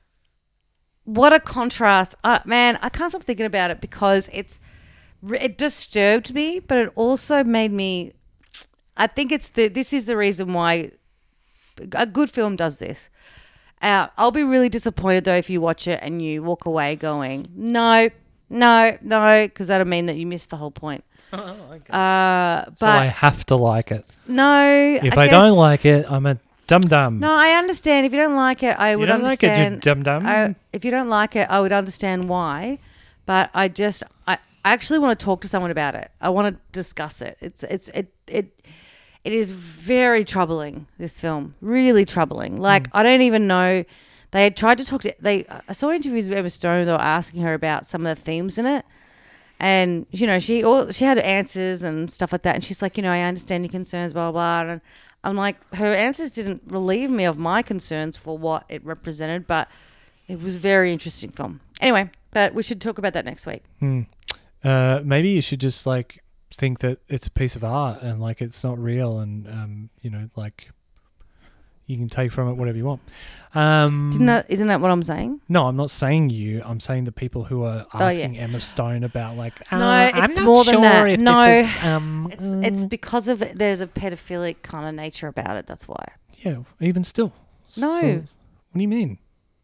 [SPEAKER 1] what a contrast. Man, I can't stop thinking about it because it disturbed me, but it also made me, I think this is the reason why a good film does this. I'll be really disappointed though if you watch it and you walk away going, no, because that'll mean that you missed the whole point. But
[SPEAKER 2] So I have to like it.
[SPEAKER 1] no,
[SPEAKER 2] If I don't like it, I'm a dum-dum.
[SPEAKER 1] No, I understand. If you don't like it, I would
[SPEAKER 2] don't like it, you
[SPEAKER 1] understand.
[SPEAKER 2] dum-dum?
[SPEAKER 1] If you don't like it, I would understand why. But I actually want to talk to someone about it. I want to discuss it. It is very troubling, this film. Really troubling. Like, I don't even know. They had tried to talk to... I saw interviews with Emma Stone. They were asking her about some of the themes in it. And, you know, she had answers and stuff like that. And she's like, you know, I understand your concerns, blah, blah, blah. And I'm like, her answers didn't relieve me of my concerns for what it represented. But It was a very interesting film. Anyway, but we should talk about that next week.
[SPEAKER 2] Maybe you should just like think that it's a piece of art and like it's not real, and like you can take from it whatever you want.
[SPEAKER 1] Isn't that what I'm saying?
[SPEAKER 2] No, I'm not saying you. I'm saying the people who are asking Emma Stone about like.
[SPEAKER 1] No, it's
[SPEAKER 2] I'm not
[SPEAKER 1] more than
[SPEAKER 2] sure
[SPEAKER 1] that.
[SPEAKER 2] if
[SPEAKER 1] No,
[SPEAKER 2] this is,
[SPEAKER 1] it's because of there's a pedophilic kind of nature about it. That's why.
[SPEAKER 2] Yeah, even still.
[SPEAKER 1] No.
[SPEAKER 2] So, what do you mean?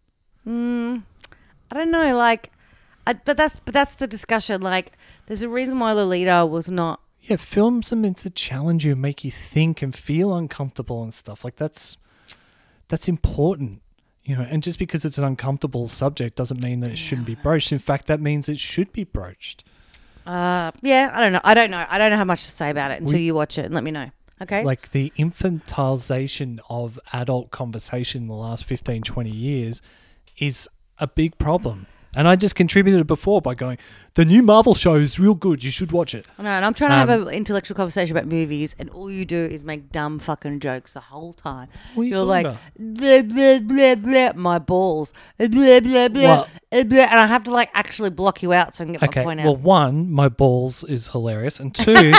[SPEAKER 1] I don't know. Like, but that's the discussion. Like, there's a reason why Lolita was not.
[SPEAKER 2] Yeah, films are meant to challenge you, make you think and feel uncomfortable and stuff. Like that's important, and just because it's an uncomfortable subject doesn't mean that it shouldn't be broached. In fact, that means it should be broached.
[SPEAKER 1] I don't know. I don't know how much to say about it until you watch it and let me know. Okay.
[SPEAKER 2] Like the infantilization of adult conversation in the last 15, 20 years is a big problem. And I just contributed before by going, the new Marvel show is real good. You should watch it.
[SPEAKER 1] I know, and I'm trying to have an intellectual conversation about movies, and all you do is make dumb fucking jokes the whole time. You're like, blah, blah, blah, blah, my balls, blah, blah, blah, blah, and I have to like actually block you out so I can get my point out.
[SPEAKER 2] Well, one, my balls is hilarious, and two...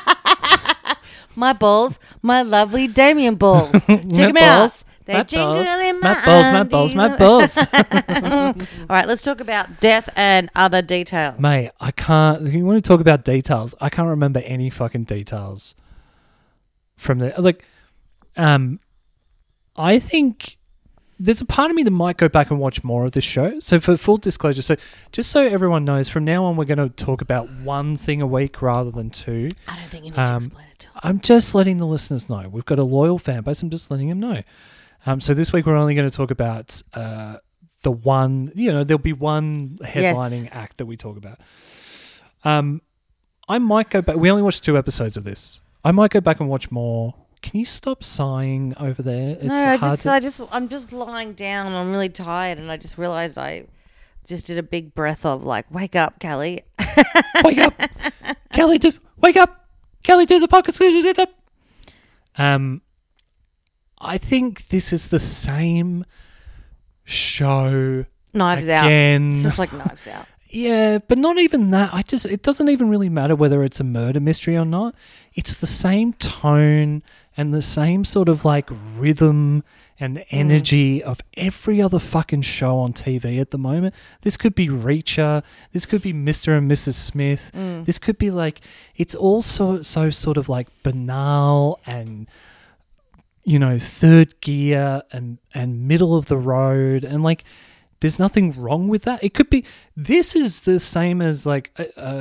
[SPEAKER 1] my balls, my lovely Damien balls. Check them out. They jingle in my
[SPEAKER 2] balls.
[SPEAKER 1] All right, let's talk about death and other details.
[SPEAKER 2] Mate, I can't... You want to talk about details? I can't remember any fucking details from there. Like, I think there's a part of me that might go back and watch more of this show. So for full disclosure, so just so everyone knows, from now on we're going to talk about one thing a week rather than two.
[SPEAKER 1] I don't think you need to explain it to them.
[SPEAKER 2] I'm just letting the listeners know. We've got a loyal fan base. I'm just letting them know. So this week we're only going to talk about the one, there'll be one headlining act that we talk about. I might go back. We only watched 2 episodes of this. I might go back and watch more. Can you stop sighing over there? It's
[SPEAKER 1] I'm just lying down. I'm really tired, and I just realized I just did a big breath of like, wake up, Kelly.
[SPEAKER 2] Wake up, Kelly. Wake up, Kelly. Do the podcast. I think this is the same show.
[SPEAKER 1] Knives
[SPEAKER 2] again.
[SPEAKER 1] Out. It's just like Knives Out.
[SPEAKER 2] Yeah, but not even that. It doesn't even really matter whether it's a murder mystery or not. It's the same tone and the same sort of like rhythm and energy of every other fucking show on TV at the moment. This could be Reacher. This could be Mr. and Mrs. Smith. This could be like, it's all so sort of like banal and, third gear and middle of the road, and like there's nothing wrong with that. It could be, this is the same as like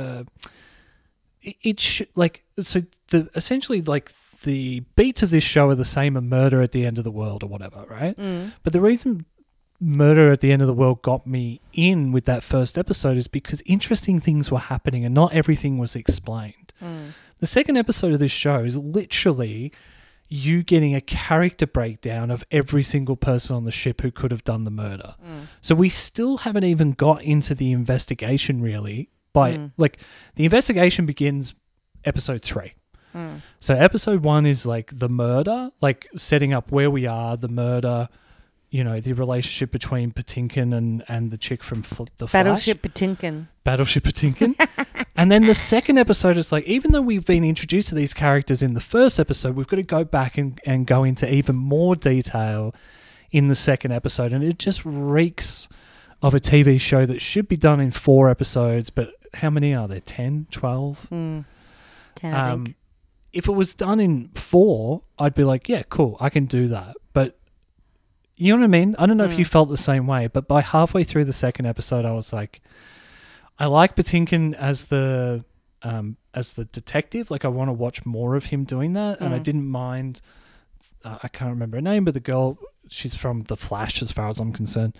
[SPEAKER 2] essentially like the beats of this show are the same as Murder at the End of the World or whatever, right? But the reason Murder at the End of the World got me in with that first episode is because interesting things were happening and not everything was explained. The second episode of this show is literally you getting a character breakdown of every single person on the ship who could have done the murder. So we still haven't even got into the investigation really. Like the investigation begins episode 3. So episode 1 is like the murder, like setting up where we are, the murder, the relationship between Patinkin and the chick from the Flash.
[SPEAKER 1] Battleship Patinkin.
[SPEAKER 2] And then the second episode is like, even though we've been introduced to these characters in the first episode, we've got to go back and go into even more detail in the second episode. And it just reeks of a TV show that should be done in 4 episodes. But how many are there? 10, 12?
[SPEAKER 1] 10, I think.
[SPEAKER 2] If it was done in 4, I'd be like, yeah, cool, I can do that. But you know what I mean? I don't know if you felt the same way, but by halfway through the second episode, I was like, I like Patinkin as the detective. Like, I want to watch more of him doing that. And I didn't mind, I can't remember her name, but the girl, she's from The Flash as far as I'm concerned.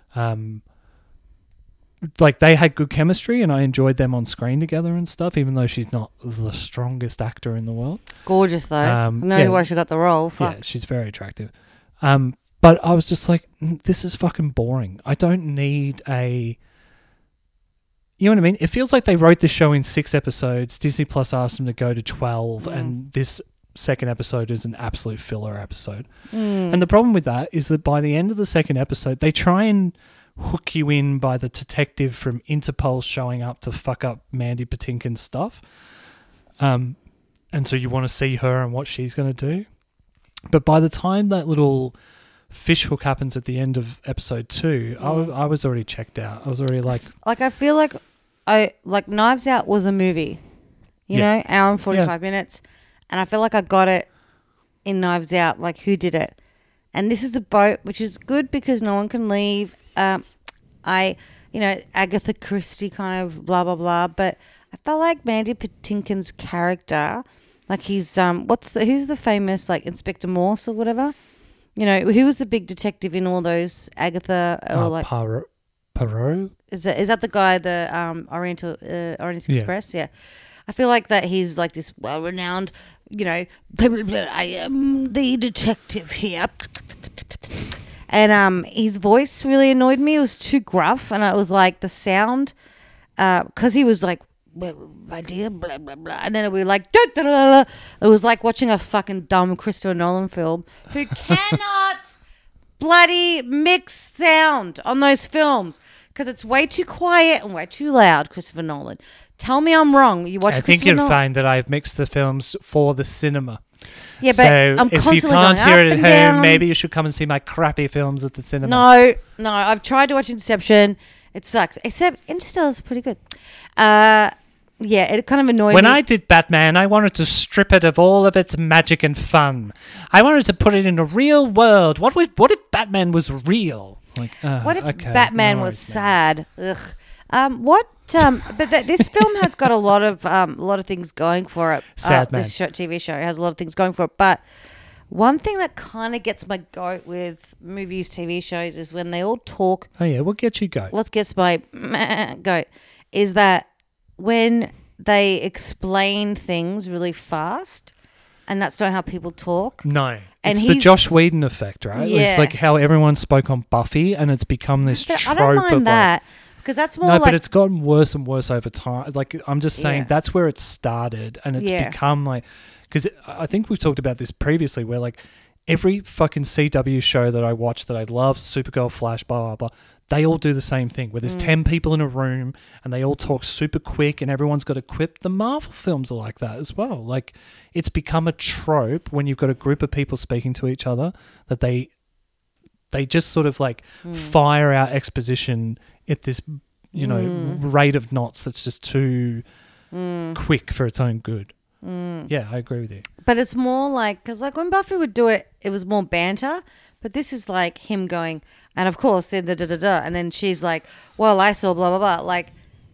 [SPEAKER 2] Like, they had good chemistry and I enjoyed them on screen together and stuff, even though she's not the strongest actor in the world.
[SPEAKER 1] Gorgeous, though. Why she got the role. Fuck.
[SPEAKER 2] Yeah, she's very attractive. But I was just like, this is fucking boring. I don't need a... You know what I mean? It feels like they wrote this show in 6 episodes. Disney Plus asked them to go to 12, and this second episode is an absolute filler episode. And the problem with that is that by the end of the second episode, they try and hook you in by the detective from Interpol showing up to fuck up Mandy Patinkin's stuff. And so you want to see her and what she's going to do. But by the time that little fish hook happens at the end of episode 2, I was already checked out. I was already like...
[SPEAKER 1] Like, I feel like Knives Out was a movie, you know, hour and 45 minutes. And I feel like I got it in Knives Out, like who did it. And this is the boat, which is good because no one can leave. Agatha Christie kind of blah, blah, blah. But I felt like Mandy Patinkin's character, like he's, who's the famous, like Inspector Morse or whatever? You know, who was the big detective in all those Agatha or like...
[SPEAKER 2] Poirot?
[SPEAKER 1] Is that the guy, the Orient Express? Yeah. I feel like that he's like this well-renowned, you know, I am the detective here. And his voice really annoyed me. It was too gruff. And it was like the sound, because he was like, well, my dear, blah, blah, blah. And then it would be like, da, da, da, da. It was like watching a fucking dumb Christopher Nolan film who cannot bloody mix sound on those films because it's way too quiet and way too loud, Christopher Nolan. Tell me I'm wrong. You watch. I think
[SPEAKER 2] you'll find that I've mixed the films for the cinema.
[SPEAKER 1] Yeah, but
[SPEAKER 2] so
[SPEAKER 1] I'm
[SPEAKER 2] if
[SPEAKER 1] constantly
[SPEAKER 2] you can't
[SPEAKER 1] going
[SPEAKER 2] hear
[SPEAKER 1] up
[SPEAKER 2] it at
[SPEAKER 1] and
[SPEAKER 2] home,
[SPEAKER 1] down.
[SPEAKER 2] maybe you should come and see my crappy films at the cinema.
[SPEAKER 1] No, I've tried to watch Inception. It sucks. Except Interstellar's pretty good. Yeah, it kind of annoyed me.
[SPEAKER 2] When I did Batman, I wanted to strip it of all of its magic and fun. I wanted to put it in a real world. What if Batman was real? Like,
[SPEAKER 1] what if Batman was sad? Ugh. This film has got a lot of things going for it.
[SPEAKER 2] Sad man.
[SPEAKER 1] This TV show has a lot of things going for it. But one thing that kind of gets my goat with movies, TV shows is when they all talk.
[SPEAKER 2] Oh yeah, what gets you goat?
[SPEAKER 1] What gets my goat is that when they explain things really fast, and that's not how people talk.
[SPEAKER 2] No.
[SPEAKER 1] And
[SPEAKER 2] it's the Josh Whedon effect, right?
[SPEAKER 1] Yeah.
[SPEAKER 2] It's like how everyone spoke on Buffy, and it's become this trope
[SPEAKER 1] I don't mind
[SPEAKER 2] of
[SPEAKER 1] that. Because that's more
[SPEAKER 2] but it's gotten worse and worse over time. Like, I'm just saying that's where it started, and it's become like... Because I think we've talked about this previously, where like every fucking CW show that I watch that I love, Supergirl, Flash, blah, blah, blah, they all do the same thing, where there's 10 people in a room, and they all talk super quick, and everyone's got a quip. The Marvel films are like that as well. Like, it's become a trope when you've got a group of people speaking to each other, that they just sort of like fire out exposition at this, you know, rate of knots that's just too quick for its own good. Yeah, I agree with you.
[SPEAKER 1] But it's more like, because like when Buffy would do it, it was more banter. But this is like him going, and of course, then and then she's like, well, I saw blah, blah, blah. Like,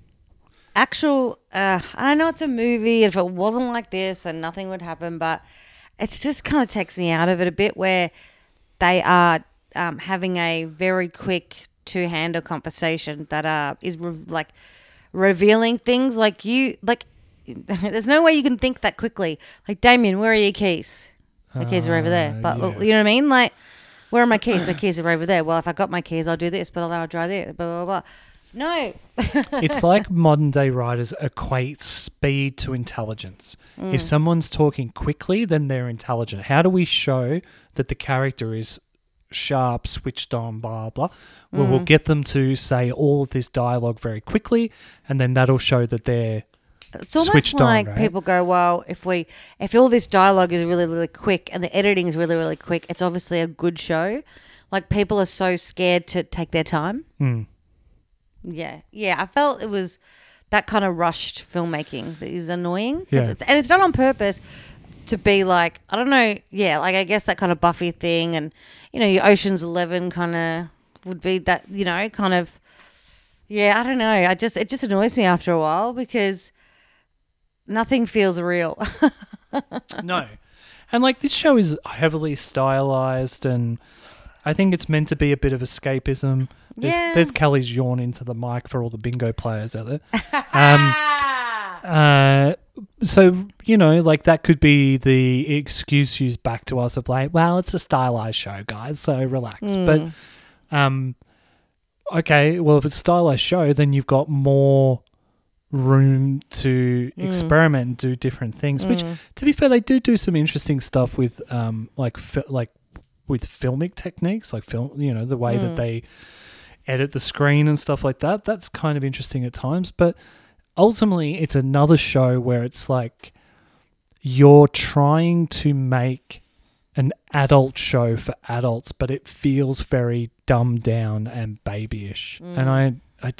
[SPEAKER 1] actual, I know it's a movie. If it wasn't like this, then nothing would happen. But it's just kind of takes me out of it a bit, where they are having a very quick two-hander conversation that is revealing things like there's no way you can think that quickly. Like, Damien, where are your keys? My keys are over there. But you know what I mean? Like, where are my keys? My keys are over there. Well, if I got my keys, I'll do this, but then I'll try this, blah, blah, blah. No.
[SPEAKER 2] It's like modern day writers equate speed to intelligence. If someone's talking quickly, then they're intelligent. How do we show that the character is sharp, switched on, blah, blah? Well, we'll get them to say all of this dialogue very quickly, and then that'll show that they're
[SPEAKER 1] it's almost
[SPEAKER 2] switched
[SPEAKER 1] like
[SPEAKER 2] on, right?
[SPEAKER 1] People go, well, if all this dialogue is really, really quick and the editing is really, really quick, it's obviously a good show. Like, people are so scared to take their time. Yeah. I felt it was that kind of rushed filmmaking that is annoying.
[SPEAKER 2] Yeah.
[SPEAKER 1] It's done on purpose to be like, I don't know, like I guess that kind of Buffy thing, and, you know, your Ocean's 11 kind of would be that, you know, kind of, I don't know. It just annoys me after a while because nothing feels real.
[SPEAKER 2] No. And like, this show is heavily stylized, and I think it's meant to be a bit of escapism. There's Kelly's yawn into the mic for all the bingo players out there. So, you know, like, that could be the excuse used back to us of like, well, it's a stylized show, guys, so relax. But, okay, well, if it's a stylized show, then you've got more room to experiment and do different things, which, to be fair, they do some interesting stuff with with filmic techniques, like film, you know, the way that they edit the screen and stuff like that. That's kind of interesting at times. But ultimately, it's another show where it's like you're trying to make an adult show for adults, but it feels very dumbed down and babyish. And I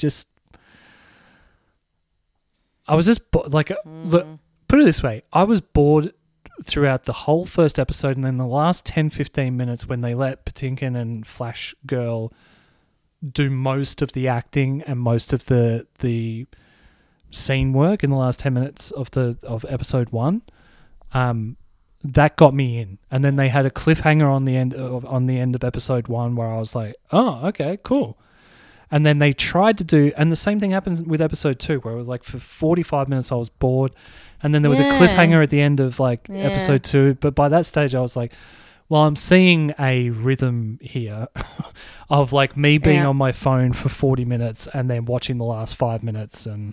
[SPEAKER 2] was just like, look, put it this way. I was bored throughout the whole first episode, and then the last 10-15 minutes when they let Patinkin and Flash Girl do most of the acting and most of the scene work in the last 10 minutes of episode 1, that got me in. And then they had a cliffhanger on the end of episode 1 where I was like, oh, okay, cool. And then they tried to do, and the same thing happened with episode 2, where it was like for 45 minutes I was bored, and then there was a cliffhanger at the end of episode 2. But by that stage I was like, well, I'm seeing a rhythm here of like me being on my phone for 40 minutes and then watching the last 5 minutes. And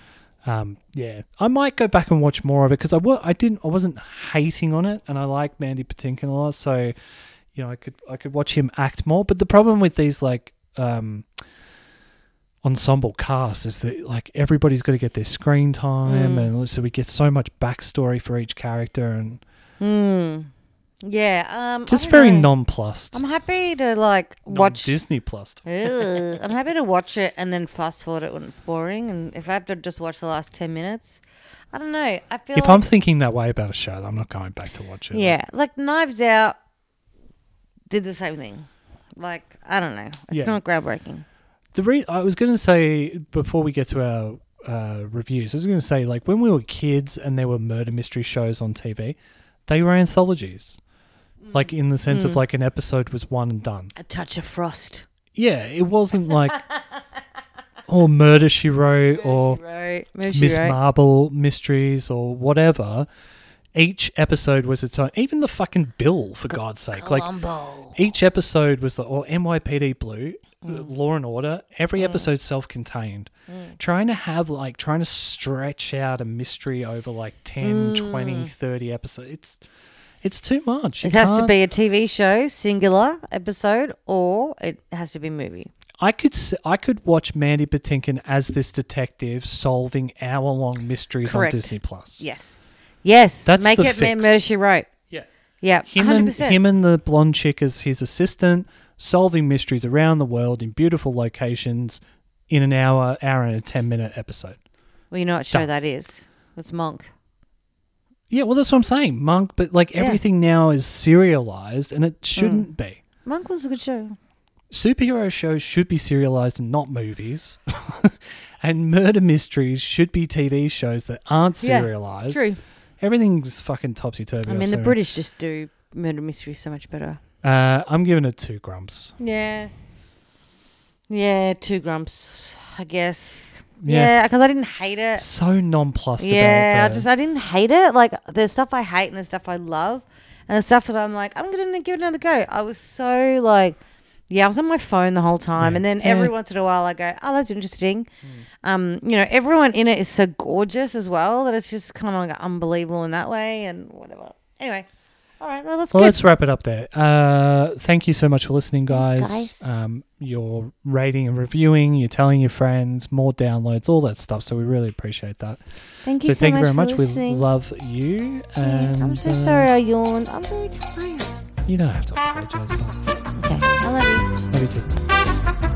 [SPEAKER 2] I might go back and watch more of it because I wasn't hating on it, and I like Mandy Patinkin a lot, so I could watch him act more. But the problem with these ensemble cast is that like everybody's got to get their screen time, and so we get so much backstory for each character, and just very nonplussed.
[SPEAKER 1] I'm happy to watch
[SPEAKER 2] Disney Plus.
[SPEAKER 1] I'm happy to watch it and then fast forward it when it's boring, and if I have to just watch the last 10 minutes, I don't know. I feel
[SPEAKER 2] if I'm thinking that way about a show, I'm not going back to watch it.
[SPEAKER 1] Yeah, like Knives Out did the same thing. Like, I don't know. It's not groundbreaking.
[SPEAKER 2] I was going to say, before we get to our reviews, I was going to say, like, when we were kids and there were murder mystery shows on TV, they were anthologies. Like, in the sense of, like, an episode was one and done.
[SPEAKER 1] A Touch of Frost.
[SPEAKER 2] Yeah, it wasn't like, Murder, She Wrote, or Miss Marple Mysteries, or whatever. Each episode was its own. Even the fucking Bill, for God's sake.
[SPEAKER 1] Columbo.
[SPEAKER 2] Like, each episode was or NYPD Blue, Law and Order. Every episode self-contained. Trying to stretch out a mystery over like 10, 20, 30 episodes. It's too much.
[SPEAKER 1] It has to be a TV show, singular episode, or it has to be a movie.
[SPEAKER 2] I could watch Mandy Patinkin as this detective solving hour-long mysteries on Disney Plus.
[SPEAKER 1] Yes.
[SPEAKER 2] That's
[SPEAKER 1] make
[SPEAKER 2] the
[SPEAKER 1] it
[SPEAKER 2] fix.
[SPEAKER 1] Murder, She Wrote. Yeah, 100%.
[SPEAKER 2] Him and the blonde chick as his assistant, solving mysteries around the world in beautiful locations in an hour and a 10-minute episode.
[SPEAKER 1] Well, you know what show that is? That's Monk.
[SPEAKER 2] Yeah, well, that's what I'm saying. Monk, but like everything now is serialized, and it shouldn't be.
[SPEAKER 1] Monk was a good show.
[SPEAKER 2] Superhero shows should be serialized and not movies. And murder mysteries should be TV shows that aren't serialized.
[SPEAKER 1] True.
[SPEAKER 2] Everything's fucking topsy-turvy.
[SPEAKER 1] I mean, the British just do murder mysteries so much better.
[SPEAKER 2] I'm giving it 2 grumps.
[SPEAKER 1] Yeah, 2 grumps, I guess.
[SPEAKER 2] Yeah,
[SPEAKER 1] because I didn't hate it.
[SPEAKER 2] So nonplussed about it.
[SPEAKER 1] I didn't hate it. Like, there's stuff I hate and there's stuff I love. And the stuff that I'm like, I'm going to give it another go. I was so like, I was on my phone the whole time. And then every once in a while I go, oh, that's interesting. Everyone in it is so gorgeous as well that it's just kind of like unbelievable in that way and whatever. Anyway. All right, well, let's
[SPEAKER 2] wrap it up there. Thank you so much for listening, guys.
[SPEAKER 1] Thanks, guys.
[SPEAKER 2] You're rating and reviewing, you're telling your friends, more downloads, all that stuff. So we really appreciate that.
[SPEAKER 1] Thank you so much
[SPEAKER 2] very much.
[SPEAKER 1] For listening.
[SPEAKER 2] We love you. And
[SPEAKER 1] I'm so sorry I yawned. I'm very tired.
[SPEAKER 2] You don't have to apologise.
[SPEAKER 1] Okay, I love you.
[SPEAKER 2] Love you too.